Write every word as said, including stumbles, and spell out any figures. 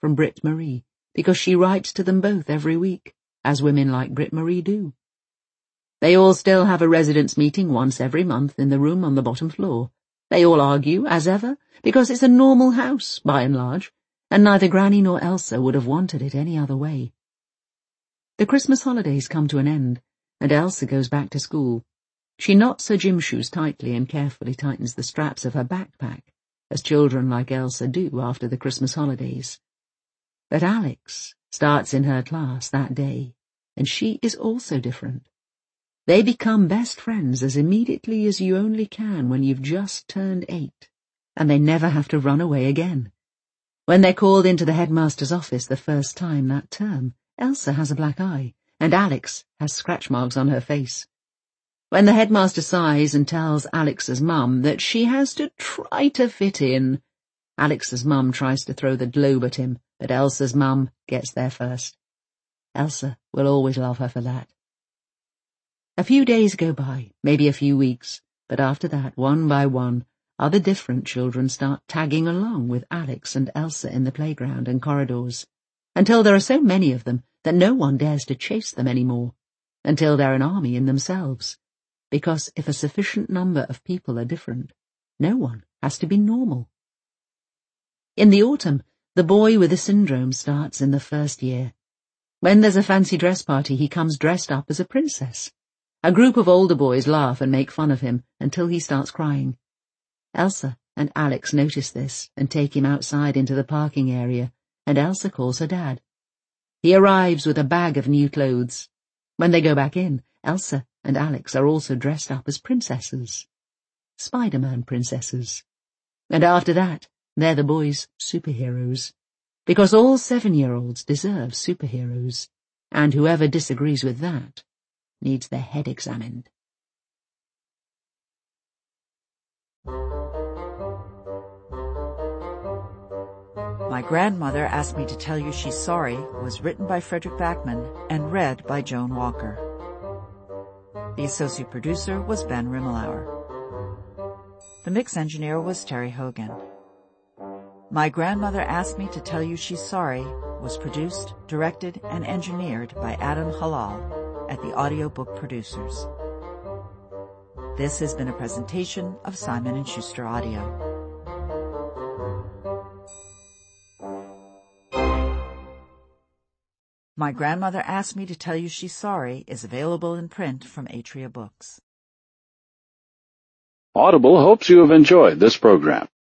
from Brit Marie, because she writes to them both every week, as women like Brit Marie do. They all still have a residents' meeting once every month in the room on the bottom floor. They all argue, as ever, because it's a normal house, by and large, and neither Granny nor Elsa would have wanted it any other way. The Christmas holidays come to an end, and Elsa goes back to school. She knots her gym shoes tightly and carefully tightens the straps of her backpack, as children like Elsa do after the Christmas holidays. But Alex starts in her class that day, and she is also different. They become best friends as immediately as you only can when you've just turned eight, and they never have to run away again. When they're called into the headmaster's office the first time that term, Elsa has a black eye, and Alex has scratch marks on her face. When the headmaster sighs and tells Alex's mum that she has to try to fit in, Alex's mum tries to throw the globe at him, but Elsa's mum gets there first. Elsa will always love her for that. A few days go by, maybe a few weeks, but after that, one by one, other different children start tagging along with Alex and Elsa in the playground and corridors, until there are so many of them that no one dares to chase them anymore, until they're an army in themselves, because if a sufficient number of people are different, no one has to be normal. In the autumn, the boy with the syndrome starts in the first year. When there's a fancy dress party, he comes dressed up as a princess. A group of older boys laugh and make fun of him until he starts crying. Elsa and Alex notice this and take him outside into the parking area, and Elsa calls her dad. He arrives with a bag of new clothes. When they go back in, Elsa and Alex are also dressed up as princesses. Spider-Man princesses. And after that, they're the boys' superheroes. Because all seven-year-olds deserve superheroes, and whoever disagrees with that needs their head examined. My Grandmother Asked Me to Tell You She's Sorry was written by Frederick Backman and read by Joan Walker. The associate producer was Ben Rimmelauer. The mix engineer was Terry Hogan. My Grandmother Asked Me to Tell You She's Sorry was produced, directed, and engineered by Adam Halal at the Audiobook Producers. This has been a presentation of Simon and Schuster Audio. My Grandmother Asked Me to Tell You She's Sorry is available in print from Atria Books. Audible hopes you have enjoyed this program.